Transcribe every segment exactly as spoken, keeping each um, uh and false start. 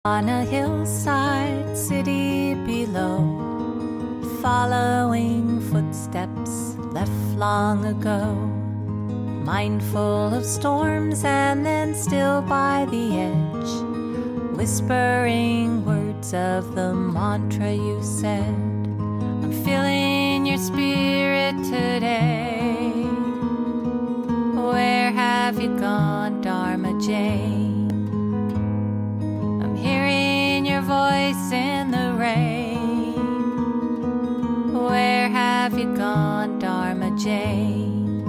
On a hillside, city below, following footsteps left long ago, mindful of storms and then still by the edge, whispering words of the mantra you said. I'm feeling your spirit today. Where have you gone, Dharma Jane? Hearing your voice in the rain. Where have you gone, Dharma Jane?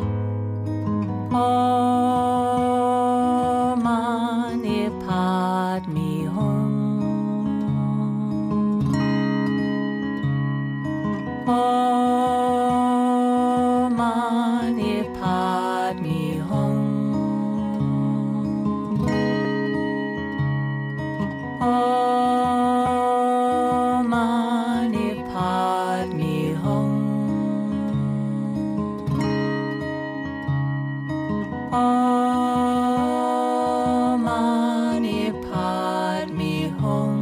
Om Mani Padme Hum. Om Mani Padme Hum. Om Mani Padme Hum. Om Mani Padme Hum.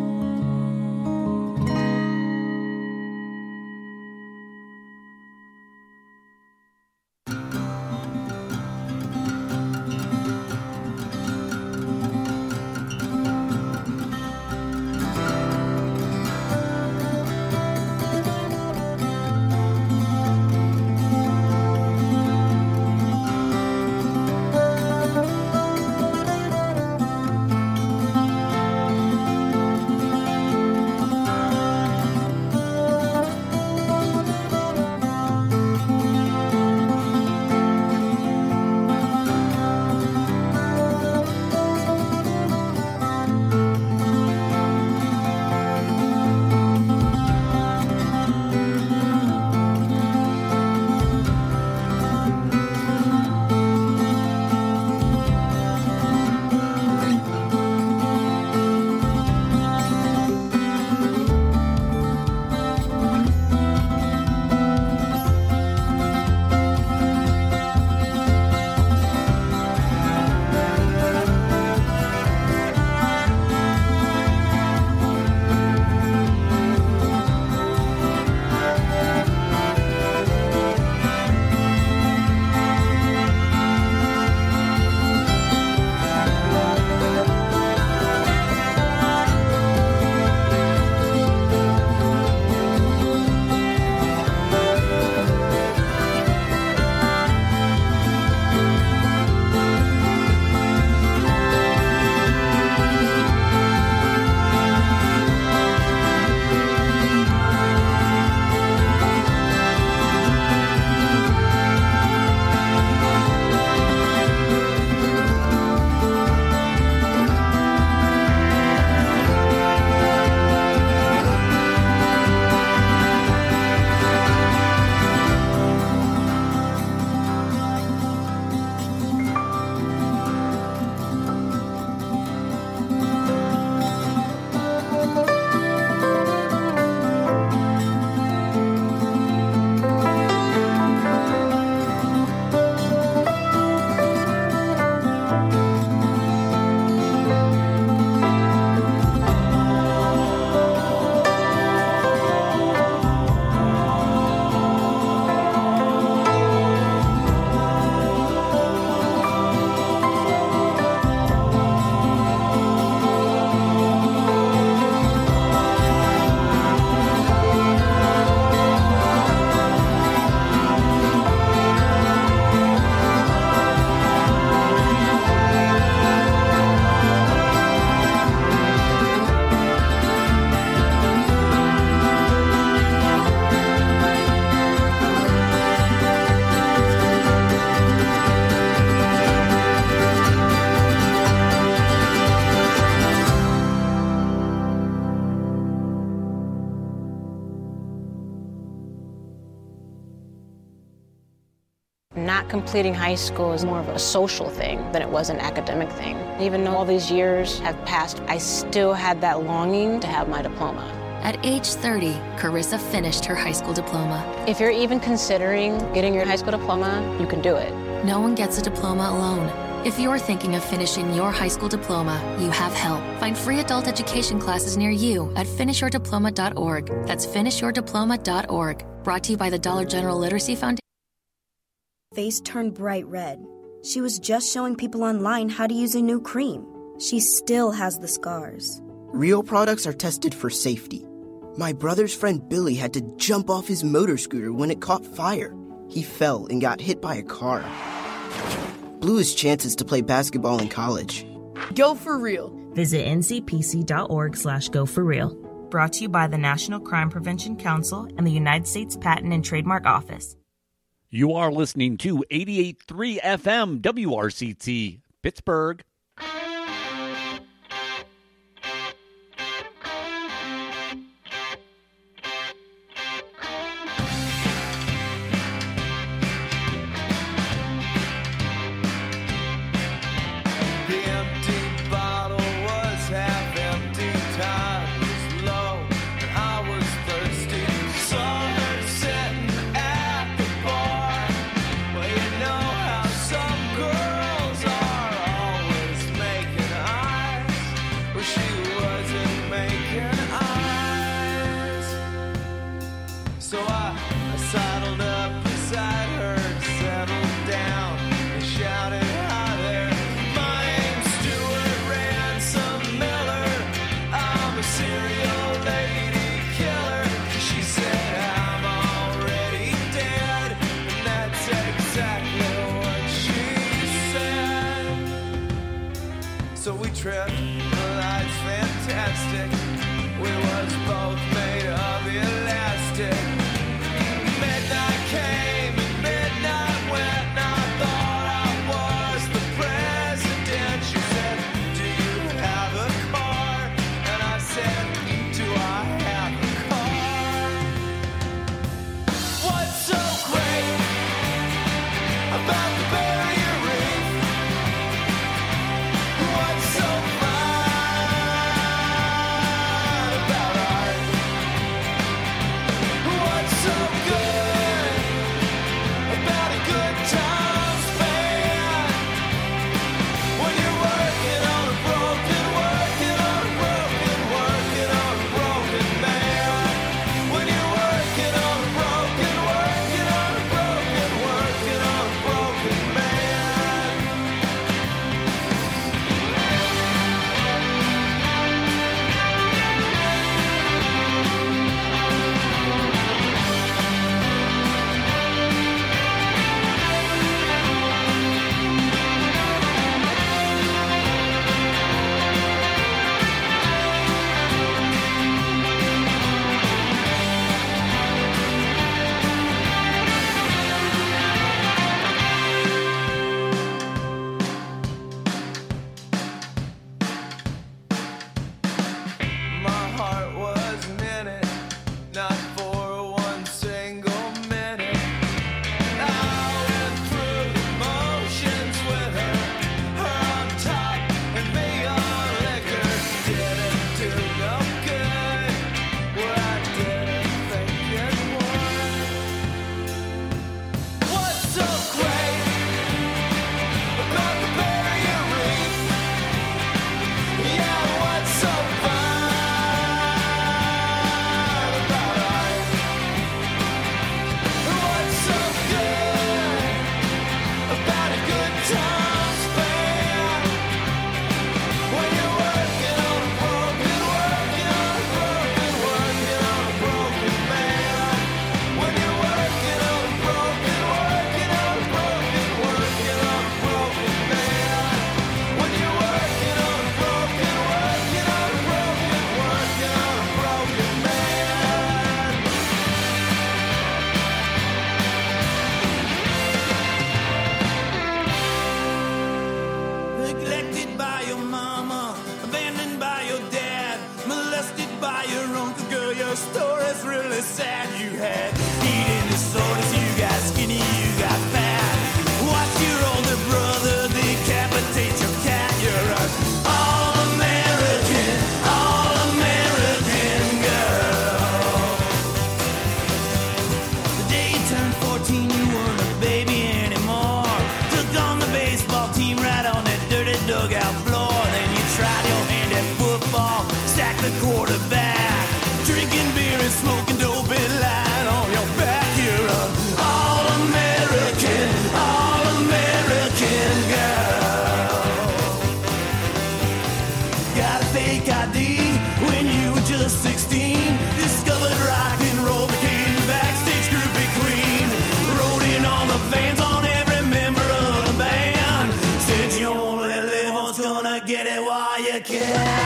Not completing high school is more of a social thing than it was an academic thing. Even though all these years have passed, I still had that longing to have my diploma. At age thirty, Carissa finished her high school diploma. If you're even considering getting your high school diploma, you can do it. No one gets a diploma alone. If you're thinking of finishing your high school diploma, you have help. Find free adult education classes near you at finish your diploma dot org. That's finish your diploma dot org. Brought to you by the Dollar General Literacy Foundation. Face turned bright red. She was just showing people online how to use a new cream. She still has the scars. Real products are tested for safety. My brother's friend Billy had to jump off his motor scooter when it caught fire. He fell and got hit by a car. Blew his chances to play basketball in college. Go for real. Visit N C P C dot org slash go for real. Brought to you by the National Crime Prevention Council and the United States Patent and Trademark Office. You are listening to eighty-eight point three F M W R C T, Pittsburgh. fourteen, you weren't a baby anymore. Took on the baseball team right on Jack the quarterback, drinking beer and smoking dope and lying on your back. You're an all-American, all-American girl. Got a fake I D when you were just sixteen. Discovered rock and roll, became backstage groupie queen. Rode in on the fans on every member of the band. Said you only live once, gonna get it while you can.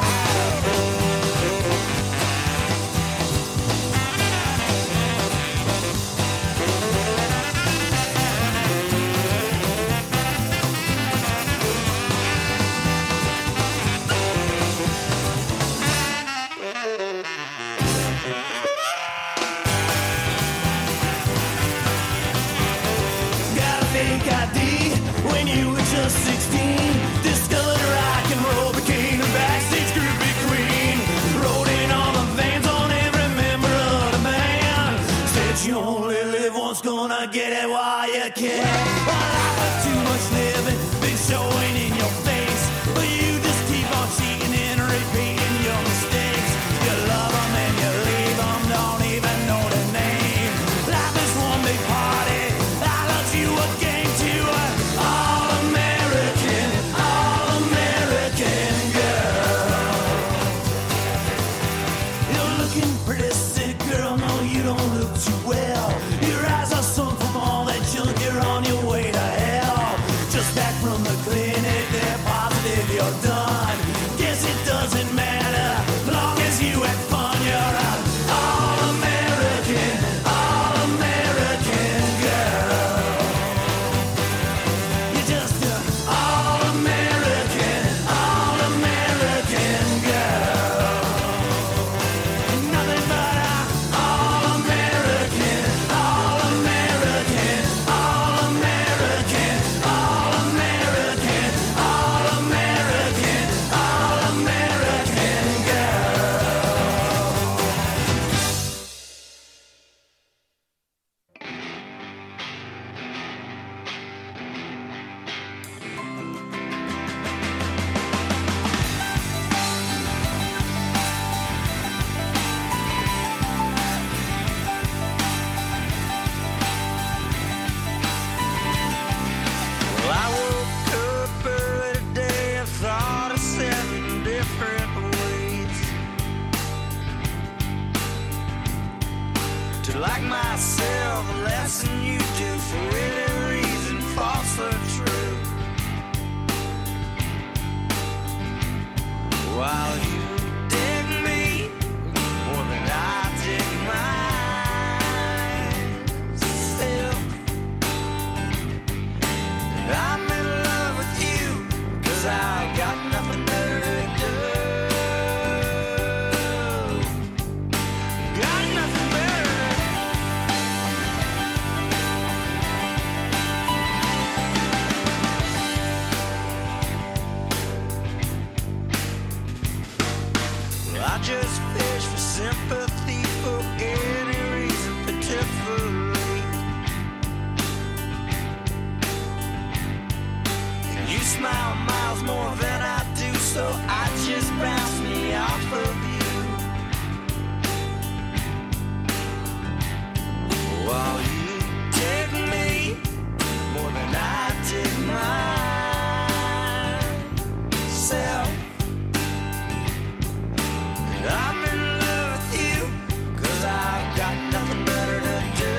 sixteen, discovered rock and roll, became a backstage groupie queen. Rode in on the vans on every member of the band. Said you only live once, gonna get it while you can. Well, life is too much living, been showing in your face, but you just keep on cheating and repeating your mistakes. You love them and you leave them, don't even know their name. Life is one big party, I love you a game too. All-American, all-American girl. You're looking pretty sick, girl, no you don't look too well. Your eyes are sunk from all that junk, you're on your way to hell. Just back from the clinic, they're positive you're done. Guess it doesn't matter, long as you had fun. You're an all-American, all-American girl. You're just an all-American, all-American girl. Nothing but an all-American, all-American, all-American, all-American, all-American, all-American girl. Well, I woke up early today and thought of seven different ways to like myself less than you do, for any reason, false or true. While you dig me more than I dig myself, and I'm in love with you, 'cause I've got nothing better to do. Got nothing better to do. Well, I just fish for sympathy for any reason, pitifully. And you smile miles more than I do, so I just bounce me off of you. While you dig me more than I dig myself, and I'm in love with you, 'cause I've got nothing better to do.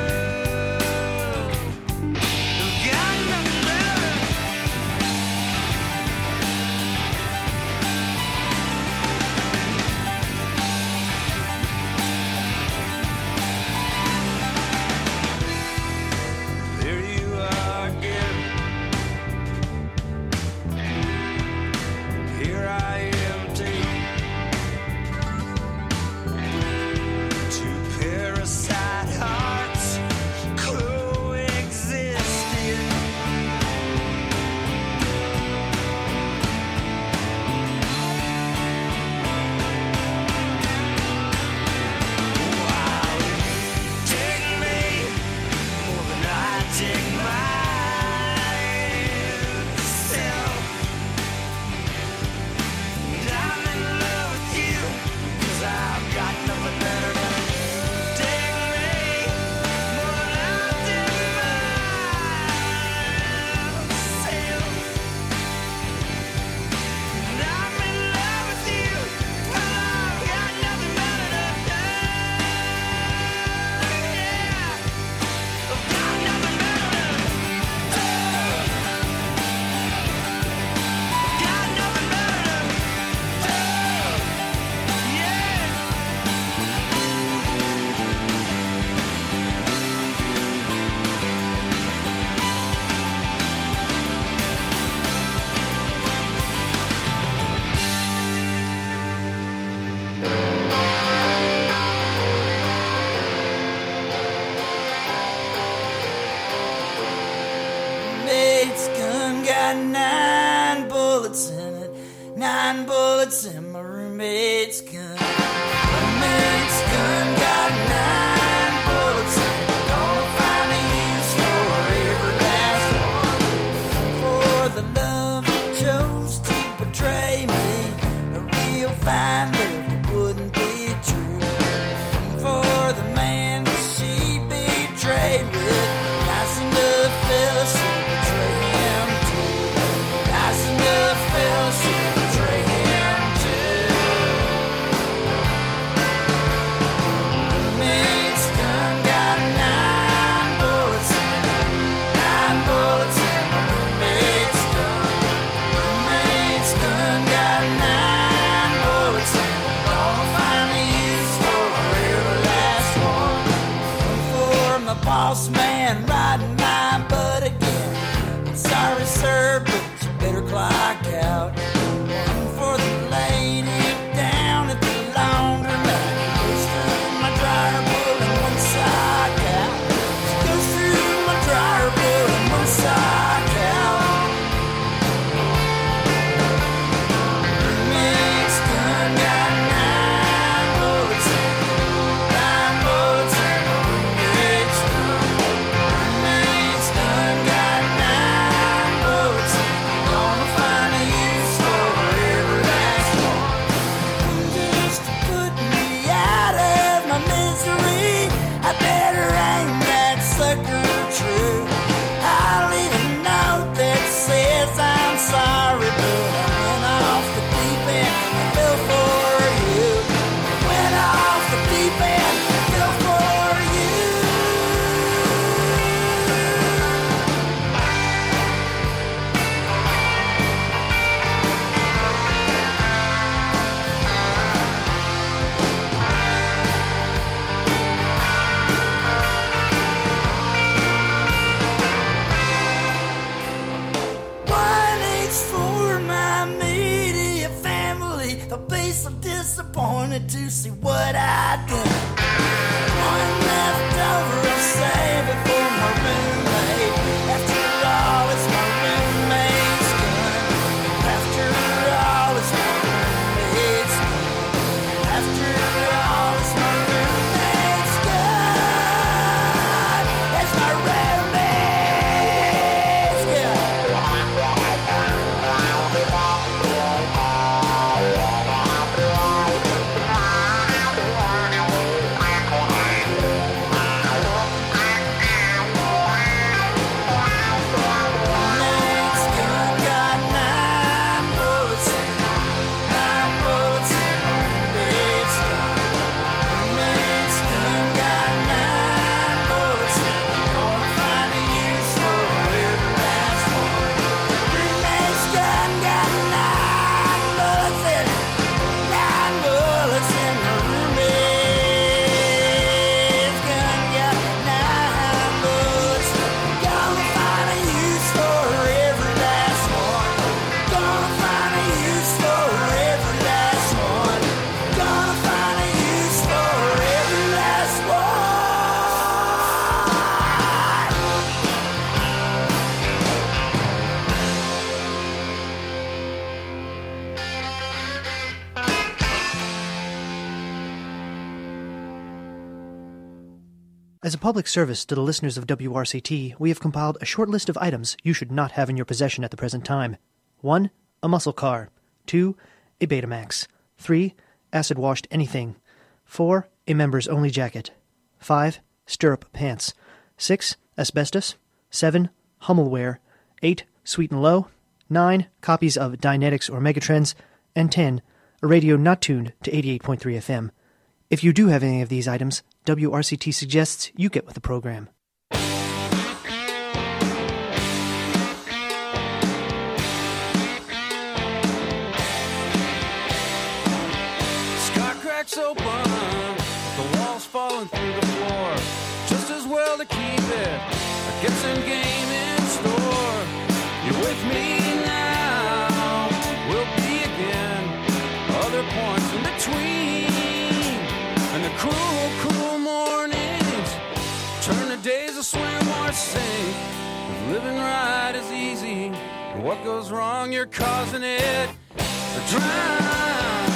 Got nothing better. in my roommate's gun. Roommate's gun got nine bullets in it. Gonna find a use for every last one. For the love you chose to betray me, a real fine love wouldn't be true. For the man that she betrayed with, nice enough fella should betray him too. Nice enough fella should betray him too. Roommate's gun got nine bullets in it. Nine bullets in my roommate's gun. Roommate's gun got nine bullets in it. Gonna find a use for every last one. For my boss man riding my butt again. I'm sorry, sir, but you better clock out. One for the lady down at the laundromat. Goes through my dryer, pulling one sock out. Goes through my dryer, pulling one sock out. Roommate's gun got nine bullets in it. Nine bullets in my roommate's gun. Roommate's gun got nine bullets in it. Gonna find a use for every last one. Just to put me out of my misery, I better aim that sucker true. I'll leave a note that says I'm sorry, but I went off the deep end and fell for you. Went off the deep end and fell for you. One H for my media family. They'll be so disappointed to see what I done. One left over, I'll save it for my roommate. After all, it's my roommate's gun. After all, it's my roommate's gun. After all, it's my roommate's gun. It's my roommate's gun. Roommate's gun got nine bullets in it. Nine bullets in my roommate's gun. Roommate's gun got nine bullets in it. Gonna find a use for every last one. Roommate's gun got nine bullets in it. Nine bullets in my roommate's gun got nine bullets. Gonna find a use for every last one. Gonna find a use for every last one. Gonna find a use for every last one. As a public service to the listeners of W R C T, we have compiled a short list of items you should not have in your possession at the present time. one. A muscle car. two. A Betamax. three. Acid-washed anything. four. A members-only jacket. five. Stirrup pants. six. Asbestos. seven. Hummelware. eight. Sweet and Low. nine. Copies of Dynetics or Megatrends. And ten. A radio not tuned to eighty-eight point three F M. If you do have any of these items, W R C T suggests you get with the program. Sky cracks open, the walls falling through the floor. Just as well to keep it, I get some game in store. You're with me now, we'll be again. Other points in between, and the cruel, cruel mornings turn the days to swim or sink. Living right is easy, and what goes wrong, you're causing it to drown.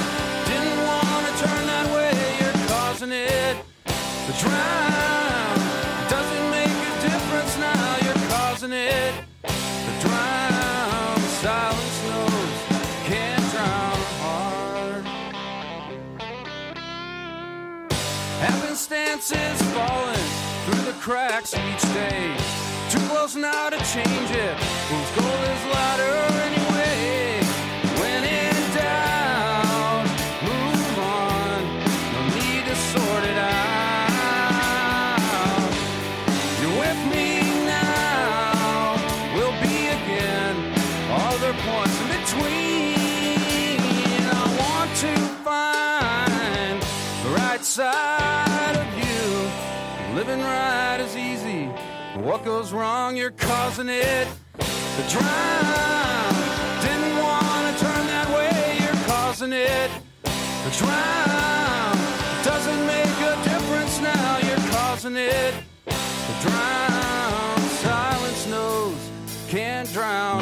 causing it to drown. Doesn't make a difference now, you're causing it to drown. Silence knows can't drown hard. Happenstances falling through the cracks each day. Too close now to change it. Whose goal is louder anyway? When in doubt, move on. No need to sort it out. You're with me now. We'll be again. All their points in between. I want to find the right side of you. Living right is easy. What goes wrong, you're causing it to drown. Didn't want to turn that way, you're causing it to drown. Doesn't make a difference now, you're causing it to drown. Silence knows can't drown.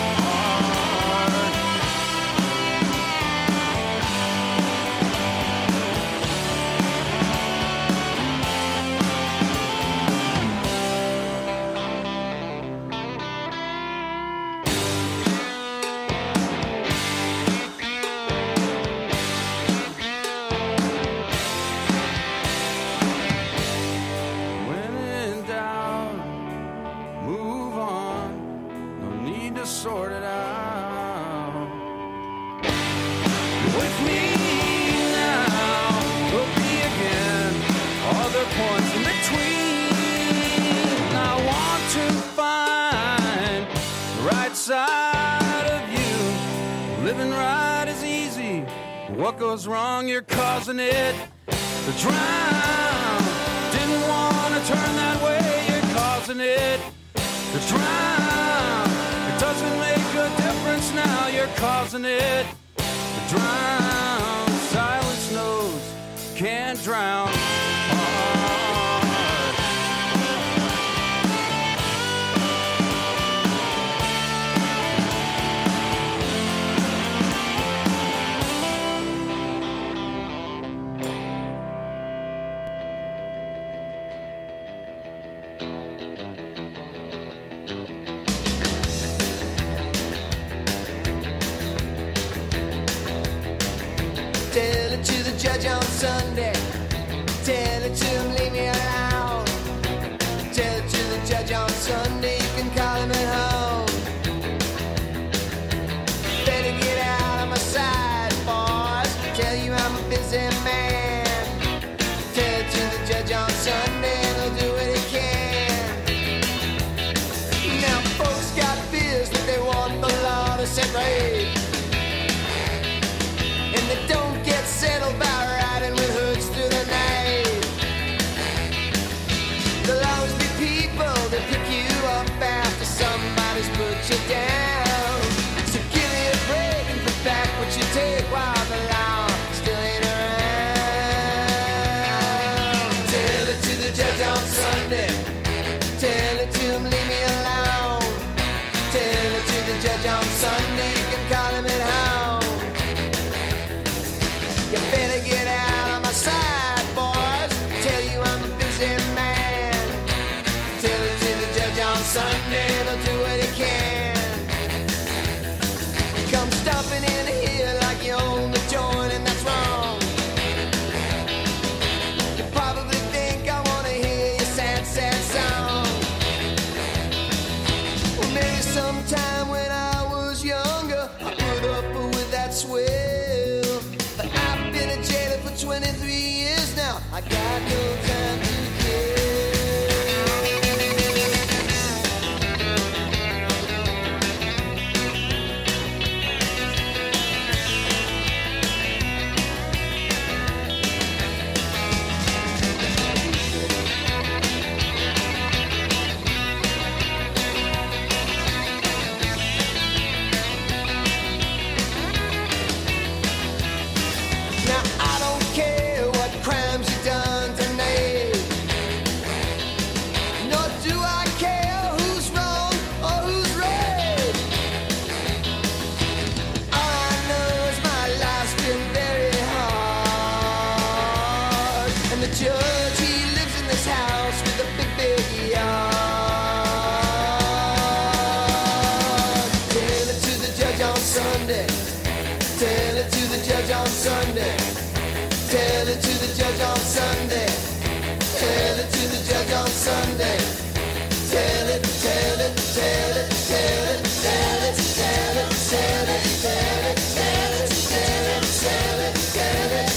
Sort it out. You're with me now. We'll be again. Other points in between. I want to find the right side of you. Living right is easy. What goes wrong, you're causing it to drown. Didn't want to turn that way, you're causing it to drown. Doesn't make a difference now, you're causing it to drown. Silence knows can't drown. Tell it to the judge on Sunday. Tell it to him, leave me alone. Tell it to the judge on Sunday, you can call him at home. Better get out of my sight, boys. Tell you I'm a busy man. Tell it to the judge on Sunday, and he'll do what he can. Now folks got fears that they want the law to set right. And they don't get settled by riding with hoods through the night. There'll always be people that pick you up after somebody's put you down. So give me a break and put back what you take while the law still ain't around. Tell it to the judge on Sunday. Tell it to him, leave me alone. Tell it to the judge on Sunday, you can call him at home. You better get out of my sight, boys. Tell you I'm a busy man. Tell it to the judge on Sunday, he'll do what he can. Come stomping in here like you own the joint, and that's wrong. You probably think I wanna hear your sad, sad song. Well, maybe sometime when I was younger, I put up with that swell. But I've been a jailer for twenty-three years now. I got no time to Now I don't care what crimes you done tonight. judge on Sunday. Tell it to the judge on Sunday. Tell it to the judge on Sunday. Tell it, tell it, tell it, tell it, tell it, tell it, tell it, tell it, tell it, tell it, tell it, tell it.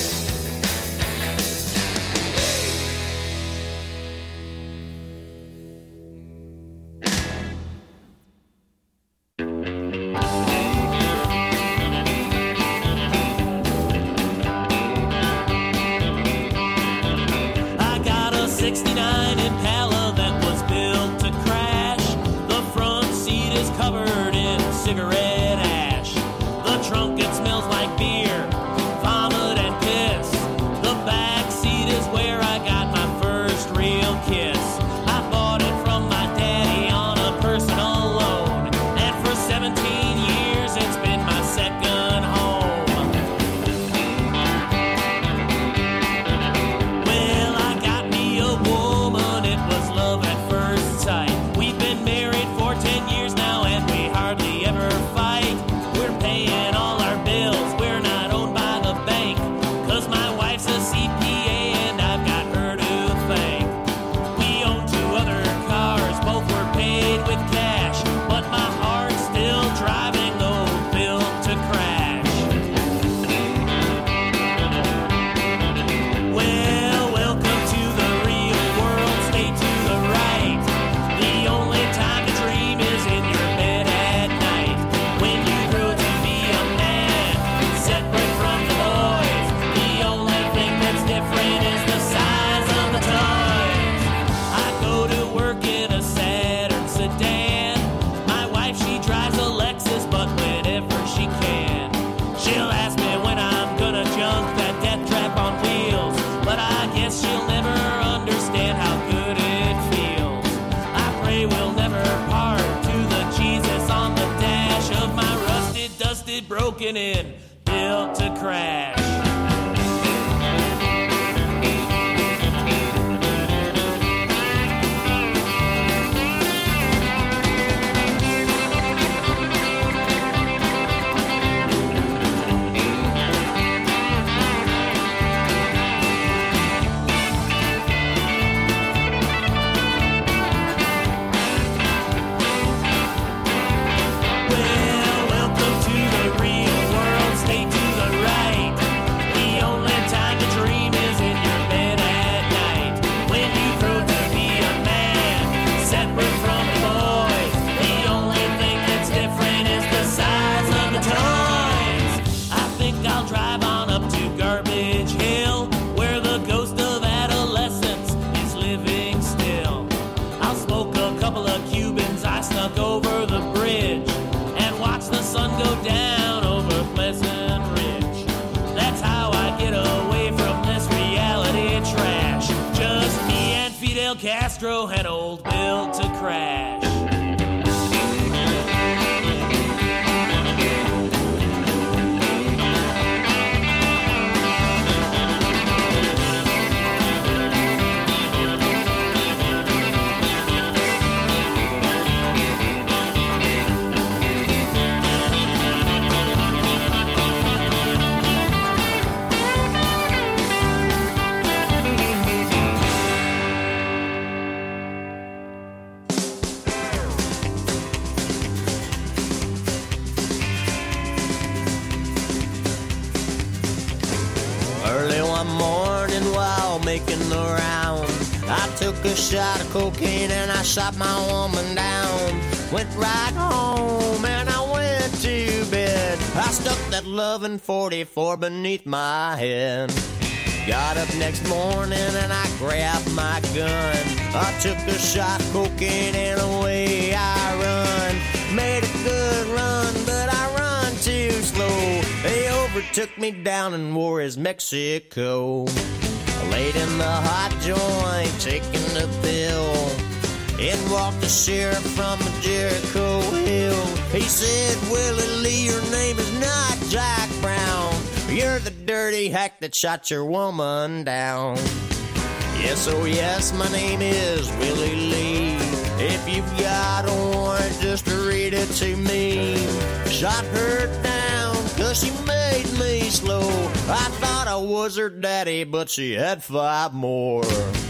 sixty-nine Impala that was built to crash. The front seat is covered in cigarette ash. The trunk, it smells like beer, vomit and piss. The back seat is where I got my first real kiss. I bought it from my daddy on a personal loan, and for seventeen years it's been my second home. Well, I got me a woman, it was love at first sight. We've been married for ten years now and we hardly ever fight. We're paying all our bills, we're not owned by the bank, 'cause my wife's a C P A and I've got her to thank. We own two other cars, both were paid with cash, but my heart's still driving old Built to Crash. Well, welcome to the real world, stay to the right. The only time to dream is in your bed at night. When you grow to be a man, separate from the boys, the only thing that's different is the size of the toys. I go to work in a Saturn sedan. My wife, she drives a Lexus, but whenever she can, she'll ask me when I'm gonna junk that death trap on wheels. But I guess she'll never understand how good it feels. I pray we'll never part, to the Jesus on the dash of my rusted, dusted, broken in Built to Crash. Well, welcome to the real world, stay to the right. The only time to dream is in your bed at night. When you grow to be a man, separate from the boys, the only thing that's different is the size of the toys. I think I'll drive on up to Garbage Hill, where the ghost of adolescence is living still. I'll smoke a couple of Cubans I snuck over the bridge and watch the sun go down over Pleasant Ridge. That's how I get away from this reality trash. Just me and Fidel Castro and old Built to Crash. Early one morning while making the round, I took a shot of cocaine and I shot my woman down. Went right home and I went to bed. I stuck that loving forty-four beneath my head. Got up next morning and I grabbed my gun. I took a shot of cocaine and away I run. Made a good run, but I run too slow. They overtook me down in Juarez, Mexico. Laid in the hot joint, taking the pill. In walked the sheriff from Jericho Hill. He said, Willie Lee, your name is not Jack Brown. You're the dirty hack that shot your woman down. Yes, oh yes, my name is Willie Lee. If you've got a warrant, just read it to me. Shot her down, cause she made me slow. I thought I was her daddy, but she had five more.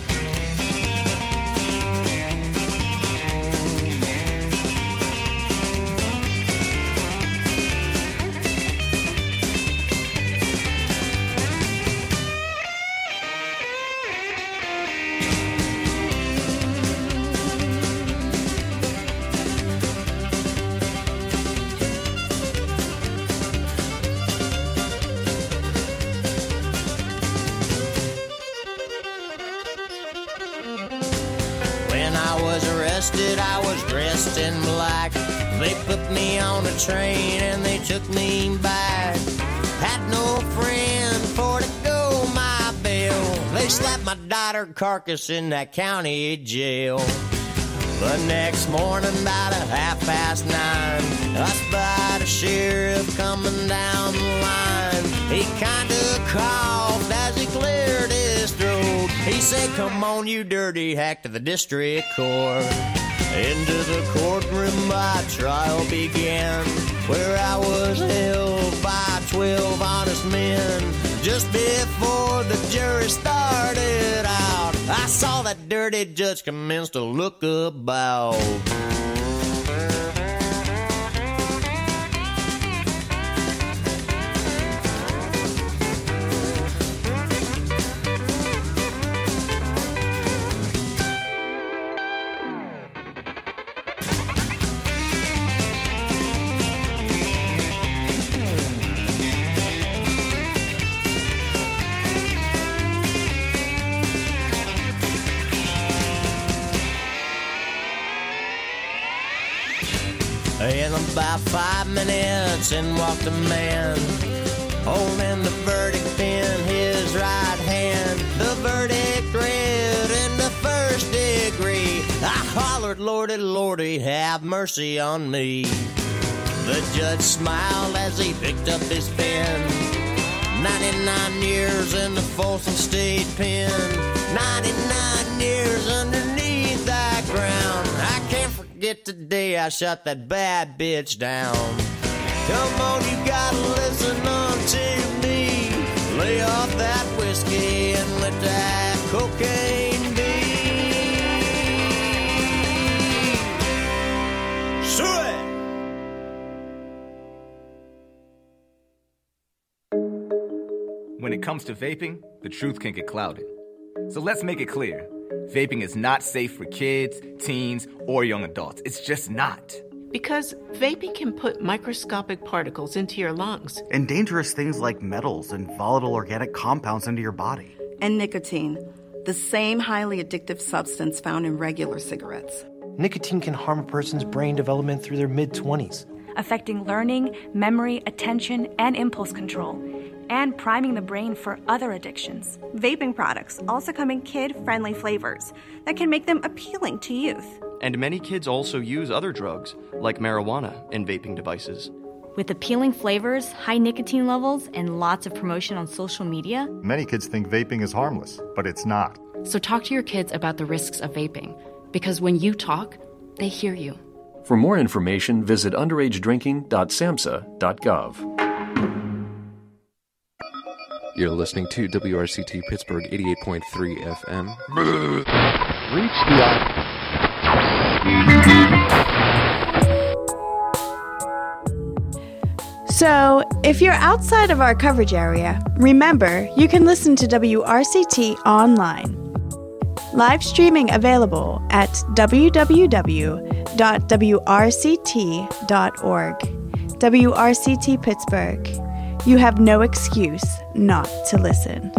I was dressed in black. They put me on a train and they took me back. Had no friend for to go my bail. They slapped my daughter carcass in that county jail. The next morning about a half past nine, I spied a sheriff coming down the line. He kinda coughed as he cleared his throat. He said, "Come on, you dirty hack, to the district court." Into the courtroom my trial began, where I was held by twelve honest men. Just before the jury started out, I saw that dirty judge commence to look about. In about five minutes in walked a man, holding the verdict in his right hand. The verdict read in the first degree. I hollered, "Lordy, Lordy, have mercy on me." The judge smiled as he picked up his pen. ninety-nine years in the Folsom State Pen. ninety-nine years underneath that ground. I can't forget the day I shot that bad bitch down. Come on, you gotta listen unto me. Lay off that whiskey and let that cocaine be. Sweet! When it comes to vaping, the truth can get clouded. So let's make it clear. Vaping is not safe for kids, teens, or young adults. It's just not. Because vaping can put microscopic particles into your lungs. And dangerous things like metals and volatile organic compounds into your body. And nicotine, the same highly addictive substance found in regular cigarettes. Nicotine can harm a person's brain development through their mid-twenties, affecting learning, memory, attention, and impulse control, and priming the brain for other addictions. Vaping products also come in kid-friendly flavors that can make them appealing to youth. And many kids also use other drugs, like marijuana, in vaping devices. With appealing flavors, high nicotine levels, and lots of promotion on social media, many kids think vaping is harmless, but it's not. So talk to your kids about the risks of vaping, because when you talk, they hear you. For more information, visit underage drinking dot samhsa dot gov. You're listening to W R C T Pittsburgh eighty-eight point three F M. Reach the So, if you're outside of our coverage area, remember you can listen to W R C T online. Live streaming available at w w w dot w r c t dot org. W R C T Pittsburgh. You have no excuse not to listen.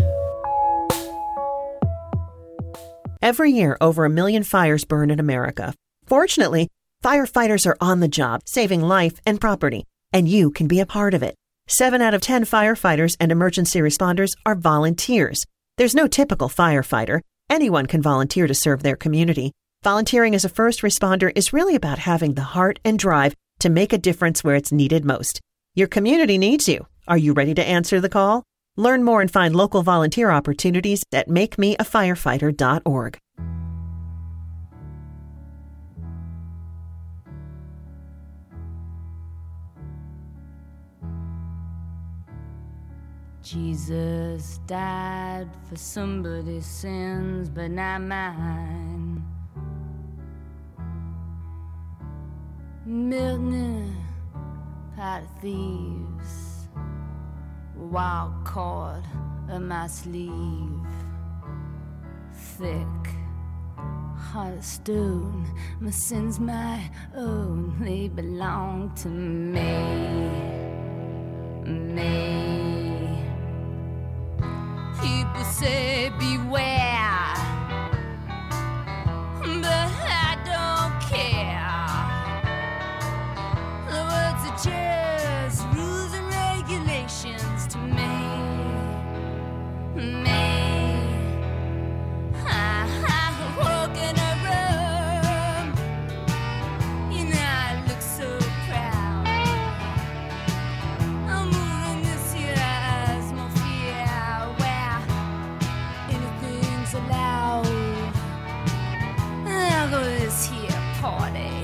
Every year, over a million fires burn in America. Fortunately, firefighters are on the job, saving life and property, and you can be a part of it. Seven out of ten firefighters and emergency responders are volunteers. There's no typical firefighter. Anyone can volunteer to serve their community. Volunteering as a first responder is really about having the heart and drive to make a difference where it's needed most. Your community needs you. Are you ready to answer the call? Learn more and find local volunteer opportunities at make me a firefighter dot org. Jesus died for somebody's sins, but not mine. Milton, pot of thieves, wild cord of my sleeve, thick heart of stone. My sins my own, they belong to me, me. People say beware, but I don't care. The words are just rules and regulations to me, me. I, I walk in a room, you know I look so proud. I'm moving this here atmosphere where anything's allowed. I'll go to this here party,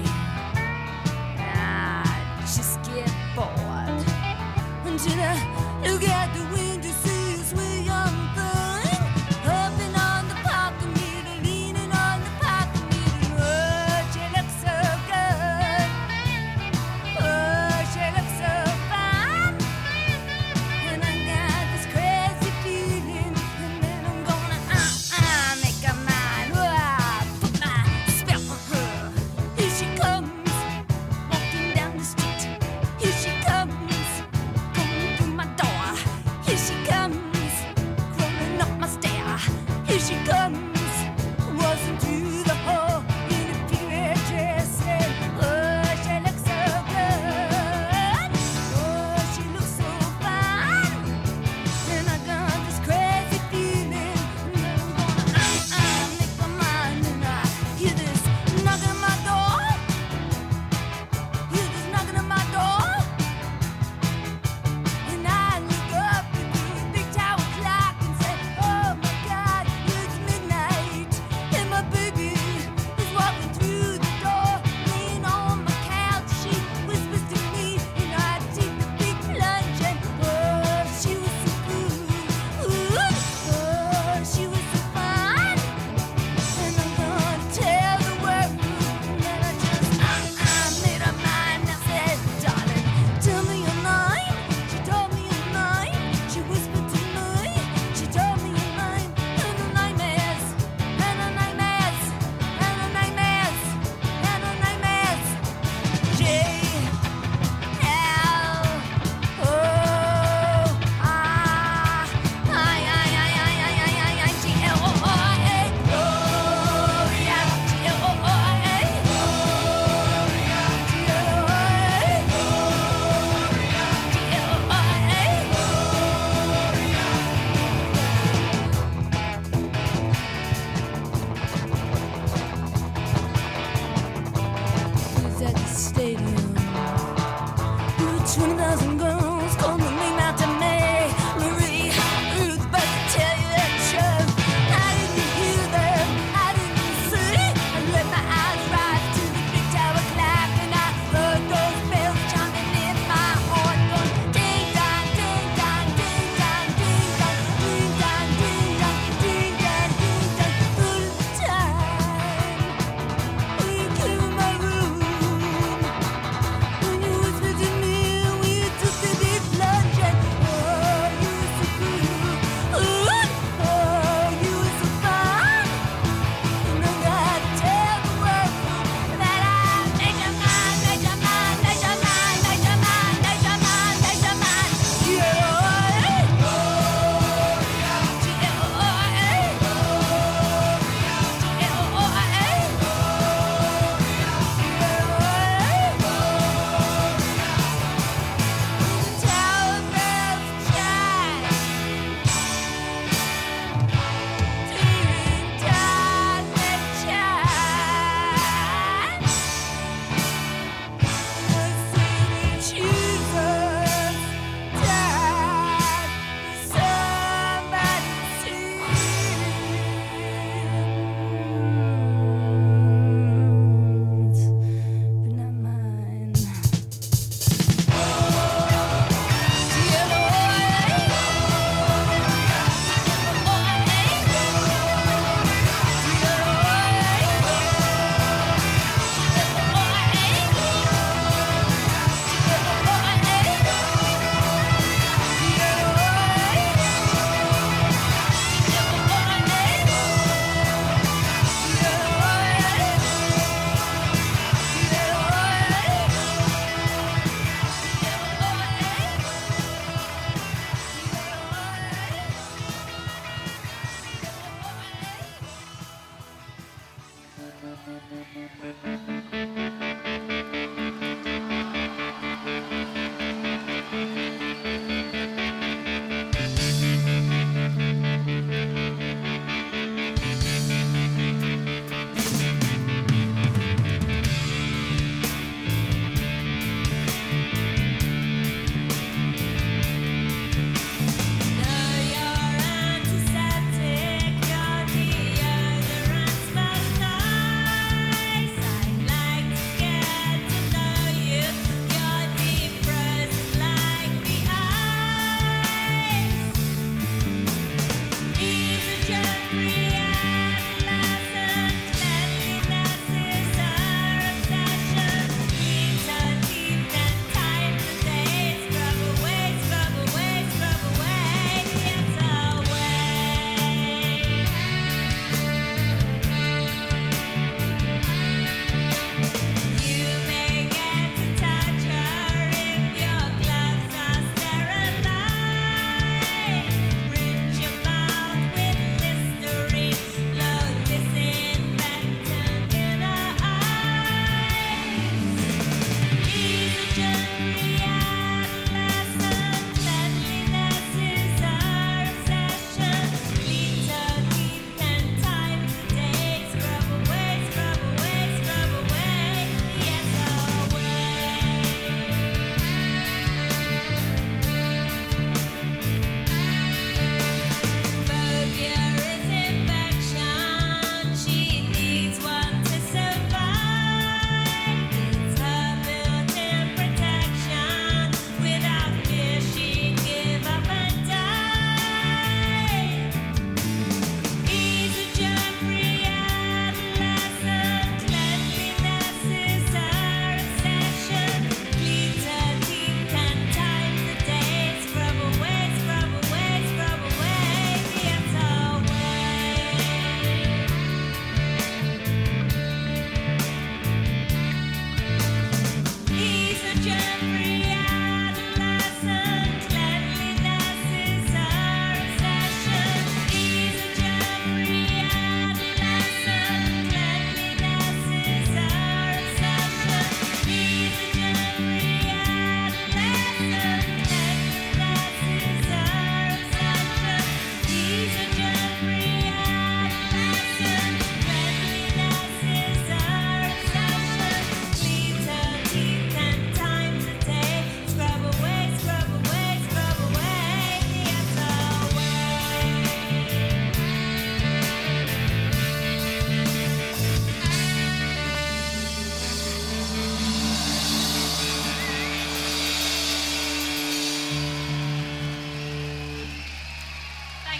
I just get bored until I look out the window, see a sweet young thing hopping on the parking meter, leaning on the parking meter. Oh, she looks so good. Oh, she looks so fine. And I got this crazy feeling, and then I'm gonna uh-uh make her mine. Oh, I put my spell on her. Here she comes, walking down the street. Here she comes, coming through my door. Here she comes, crawling up my stair. Here she comes, wasn't through the hole in a period dress. And oh, she looks so good. Oh, she looks so fine. And I got this crazy feeling, and then I'm gonna uh-uh make my mind. And I hear this knocking at my door. Hear this knocking at my door. And I look up at the big tower clock and say, oh my God, it's me.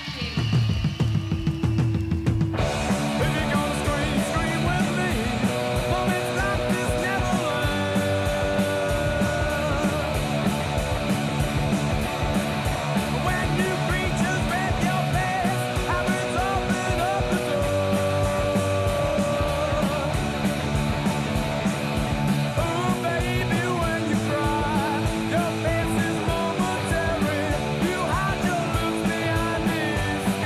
Your face is momentary. You hide your looks behind disguise.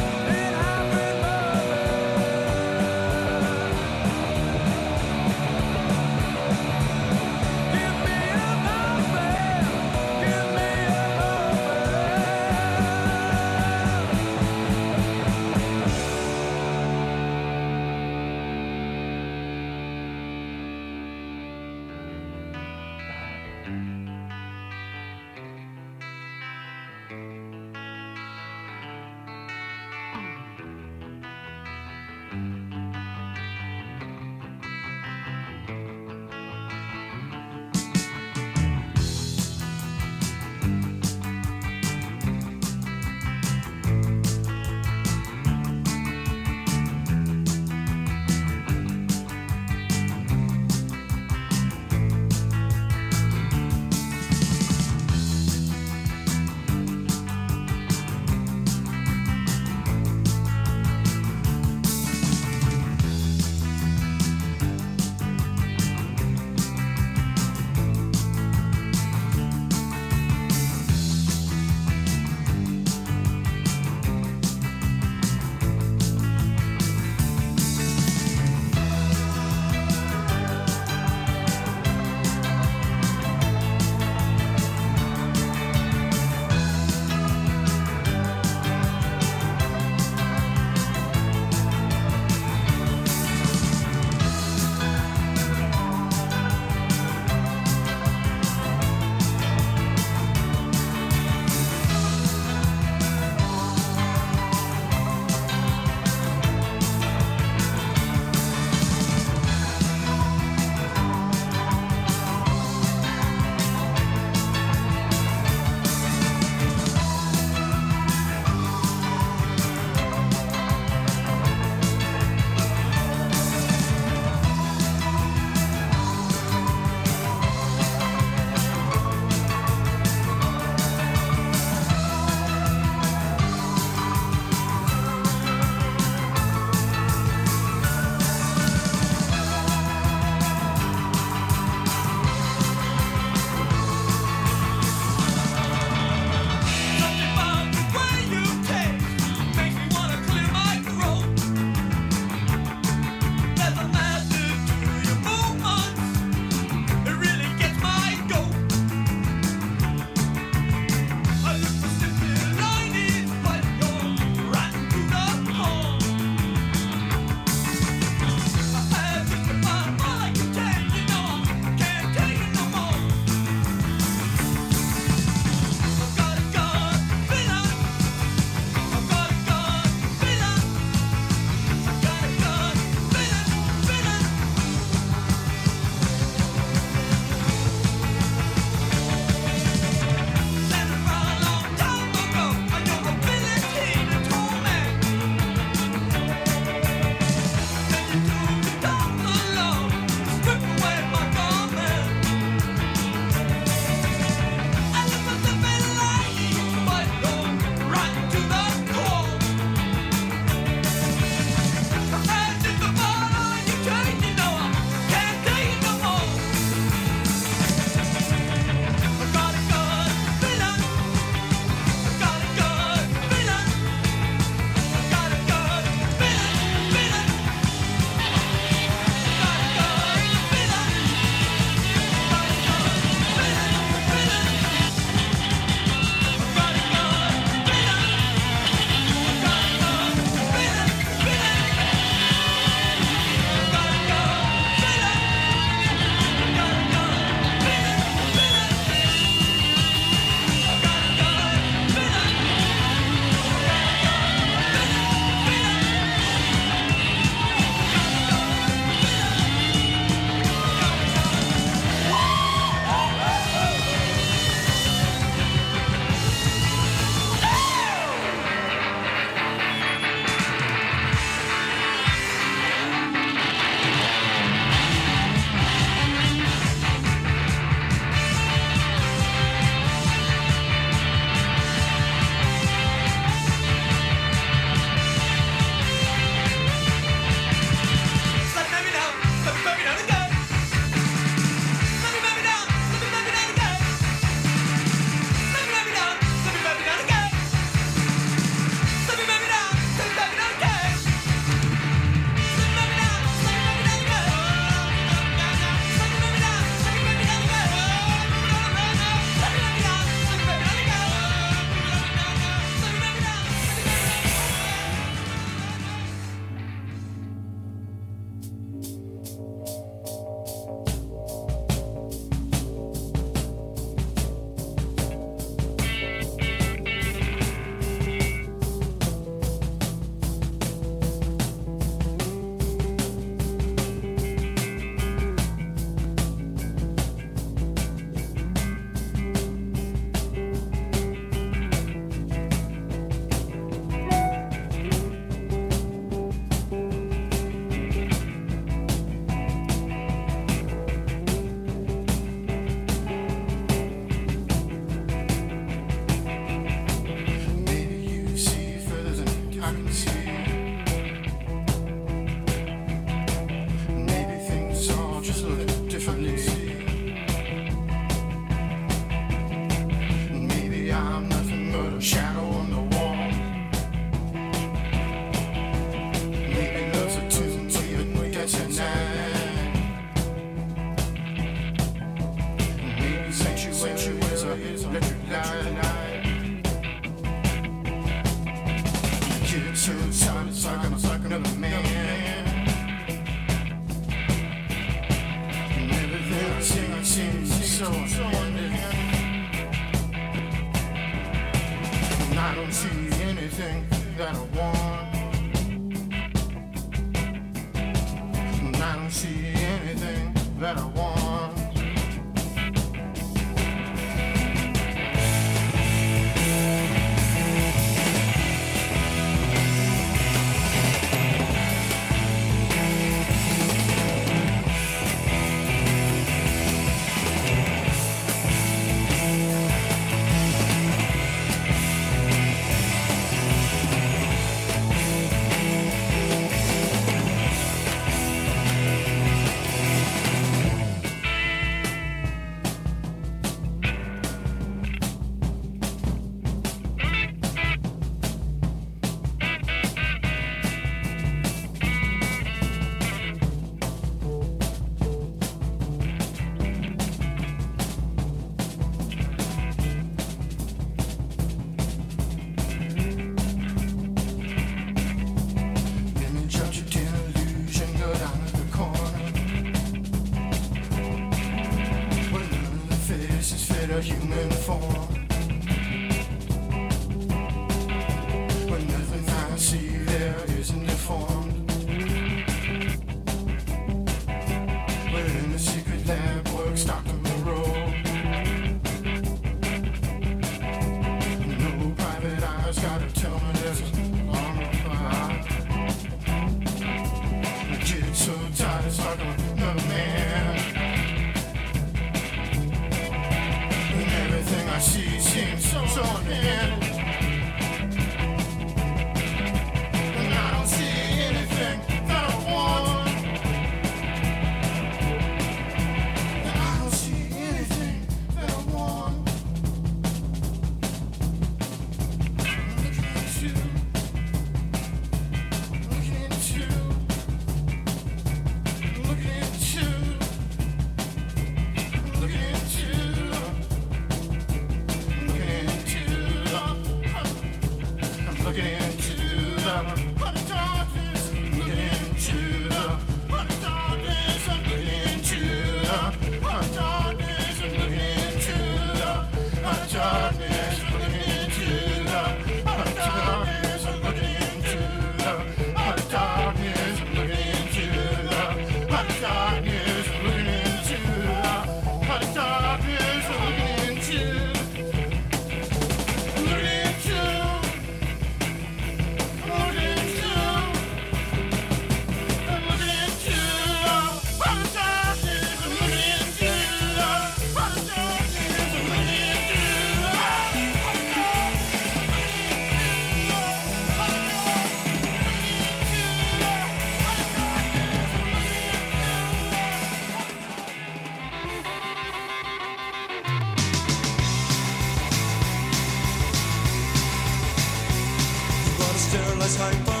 sterilize hypo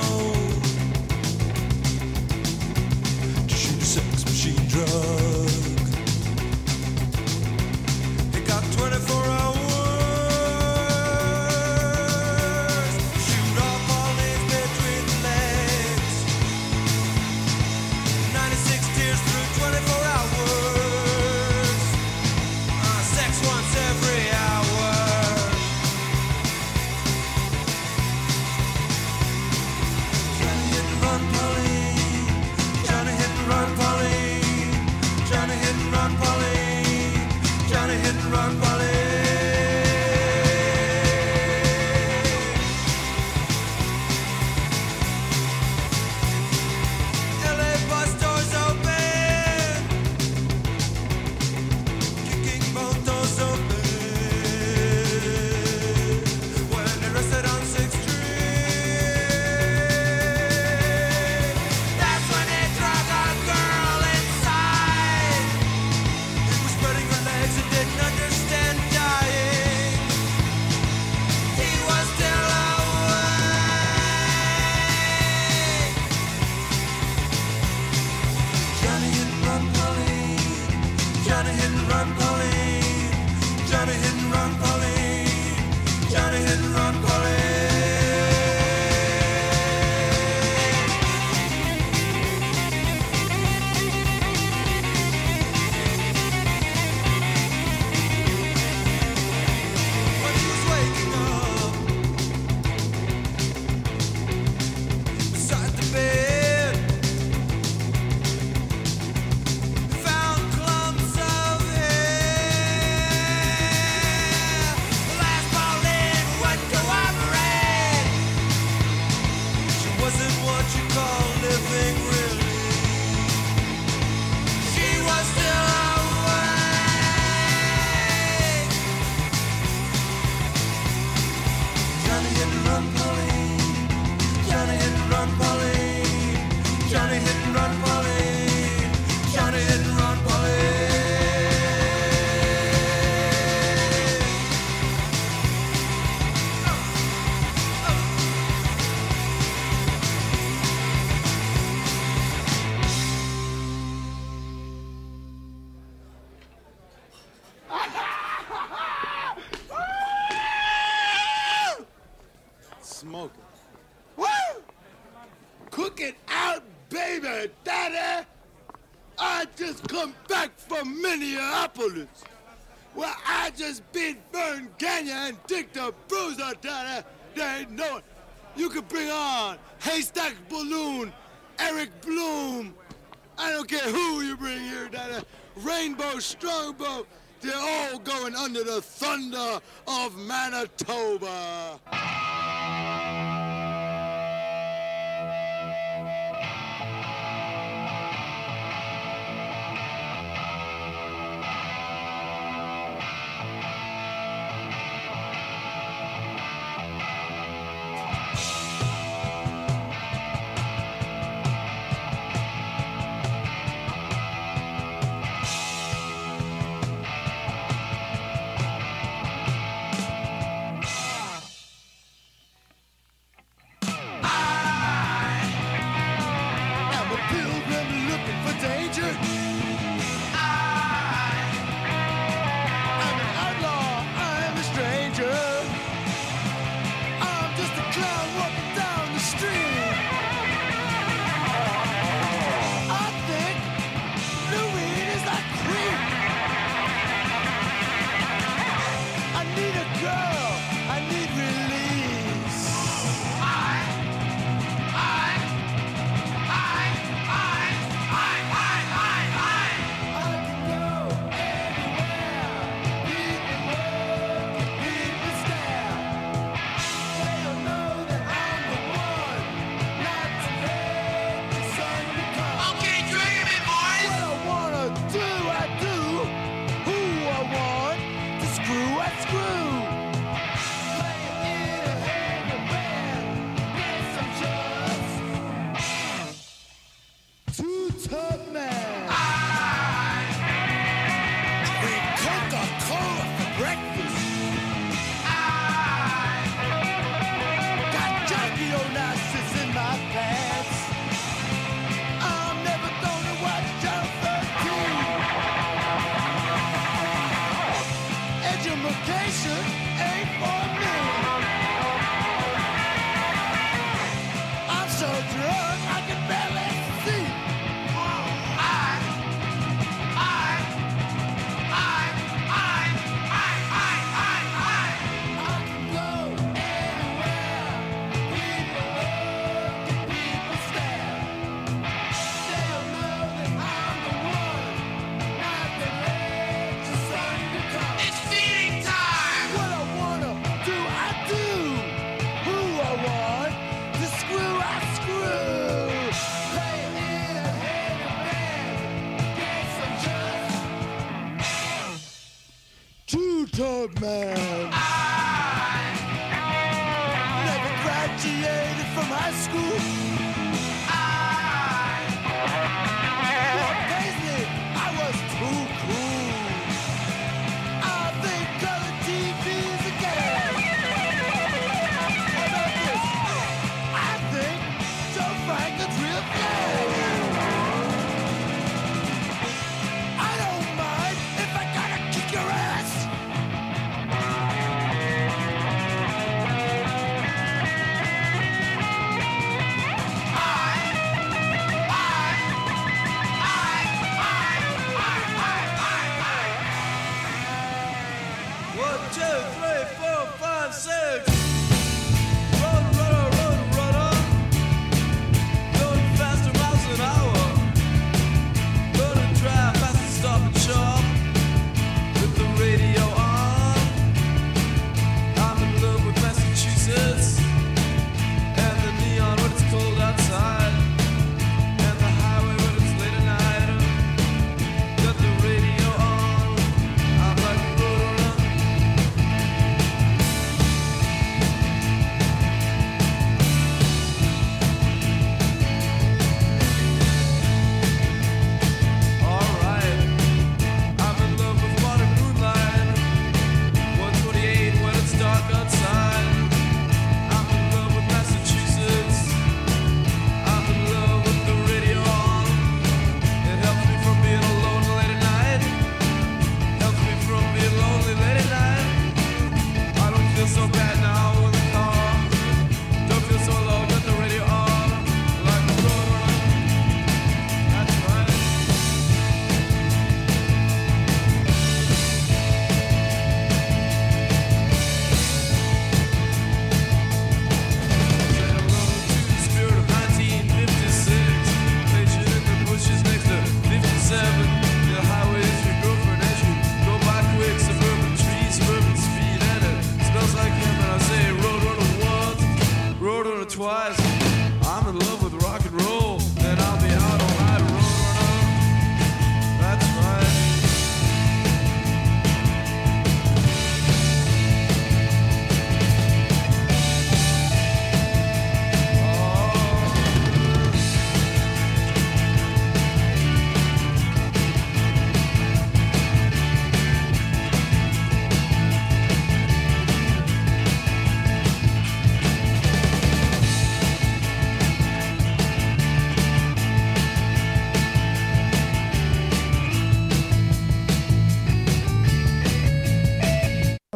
to shoot a sex machine drug. It got twenty-four hours. Shoot off all his between the legs. ninety-six tears through twenty-four hours. Uh, sex once every hour. Run, Polly. Johnny hit and run, Polly. you call living really. She was still awake. Johnny hit and run, Pauline. Johnny hit and run, Pauline. Johnny hit and run, Pauline. Johnny hit and run, Pauline. Smoking. Woo! Cook it out, baby, daddy. I just come back from Minneapolis, where I just beat Vern Gagne and Dick the Bruiser, daddy. They ain't know it. You could bring on Haystack Balloon, Eric Bloom. I don't care who you bring here, daddy. Rainbow Strongbow. They're all going under the thunder of Manitoba.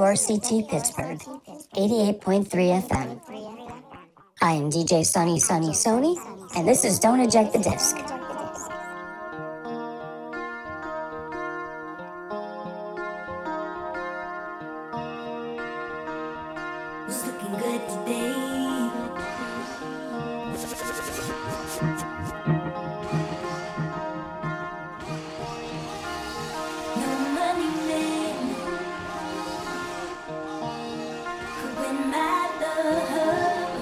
R C T Pittsburgh, eighty-eight point three F M. I am D J Sunny Sunny Sony, and this is Don't Eject the Disc. Who's looking good today? No money man could win my love.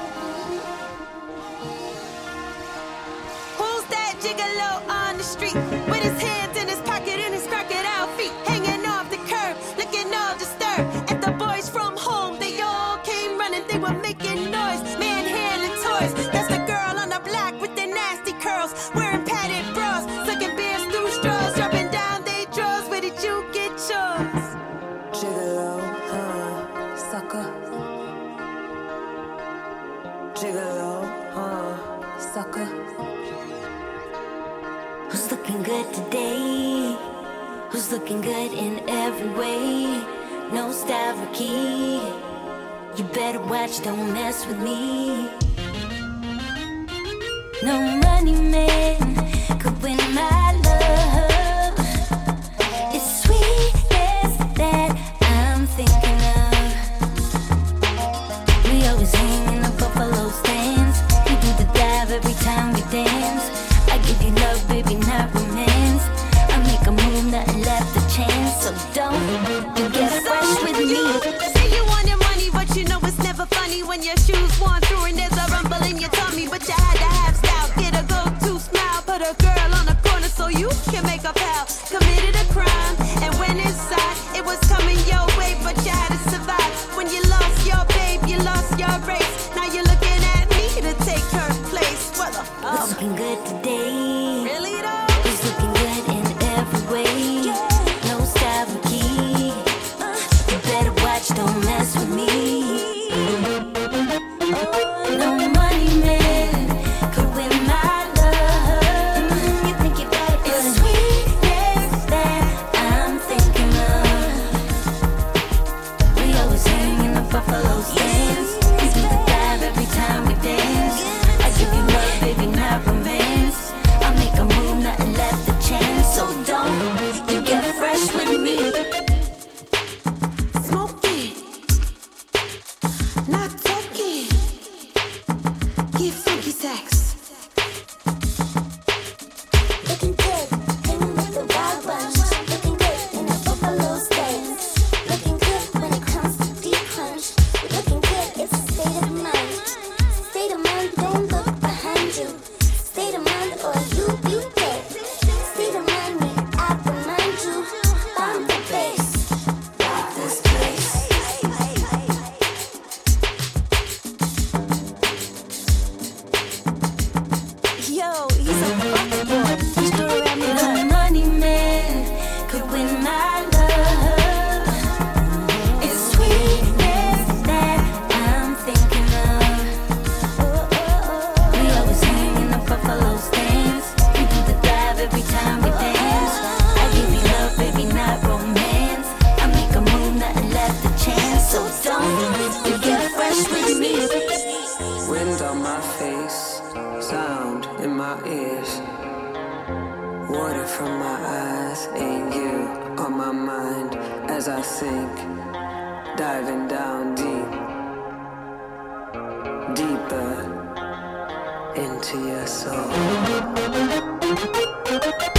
Who's that gigolo on the street with his hands in his pocket and his crocodile feet hanging off the curb, looking all disturbed at the boys from home? They all came running, they were making noise, manhandling toys. That's the girl on the block with the nasty curls, wearing padded bras, sucking beers through straws, dropping down they drawers. Where did you get yours? Gigolo, huh, sucker. Gigolo, huh, sucker. Who's looking good today? Who's looking good in every way? No style key. You better watch, don't mess with me. No money man could win my love. It's sweetness that I'm thinking of. We always hang in the buffalo stands. We do the dive every time we dance. I give you love, baby, not romance. I make a move, nothing left to chance. So don't you get fresh with me. Say you want your money, but you know it's never funny when your shoes worn through and there's a rumble in your tummy. But you had to have style, get a go-to smile, put a girl on the corner so you can make a pal. Committed a crime and went inside. It was coming your way, but you had to survive. When you lost your babe, you lost your race. Now you're looking at me to take her place. What the fuck? Who's looking good today? Really though? Who's looking good in every way? No style key. You better watch, don't mess with me. No money man could win my love. You think you better put it's sweetness that I'm thinking of. We always hang in the buffalo stands. We do the dive every time we dance. I give you love, baby, not romance. I make a move, nothing left to chance. So don't you get fresh with me. Smoking, not talking. Get funky sex. Looking good, hanging with the wild bunch. Looking good in the buffalo stance. Looking good when it comes to deep punch. Looking good, it's a state of mind. State of mind, don't look behind you. State of mind, or you be dead. State of mind, me, I remind you. Bomb the bass, rock this place. Yo, he's a fucking boy. He's threw around me No like money man could win my love. It's sweetness that I'm thinking of. We always hang in the buffalo stands. We do the dive every time we dance. I give you love, baby, not romance. I make a move, nothing left to chance. So don't you get fresh with me. Wind on my face, sound in my ears. Water from my eyes, ain't you on my mind as I sink, diving down deep, deeper into your soul.